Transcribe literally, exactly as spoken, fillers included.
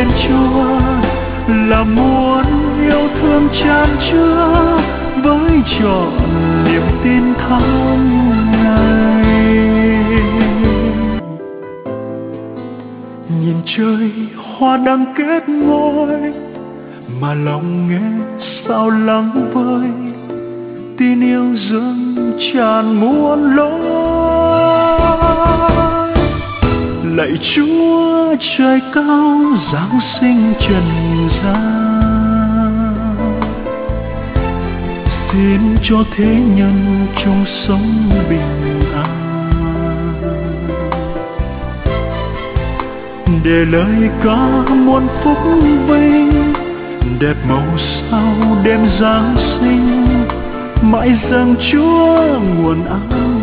Thiên Chúa là muốn yêu thương chan chứa với trọn niềm tin tháng ngày. Nhìn trời hoa đang kết môi mà lòng nghe sao lắng vơi, tin yêu dâng tràn muôn lối. Lạy Chúa trời cao giáng sinh trần gian, xin cho thế nhân chung sống bình an, để lời ca muôn phúc vinh đẹp màu sao đêm Giáng sinh, mãi dâng Chúa nguồn an